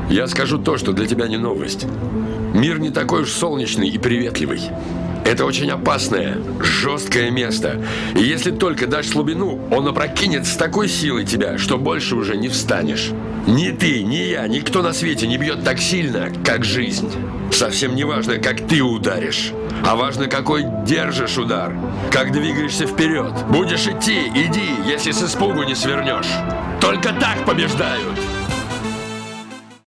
Я скажу то, что для тебя не новость. Мир не такой уж солнечный и приветливый. Это очень опасное, жесткое место. И если только дашь слабину, он опрокинет с такой силой тебя, что больше уже не встанешь. Ни ты, ни я, никто на свете не бьет так сильно, как жизнь. Совсем не важно, как ты ударишь, а важно, какой держишь удар, как двигаешься вперед. Будешь идти, иди, если с испугу не свернешь. Только так побеждают.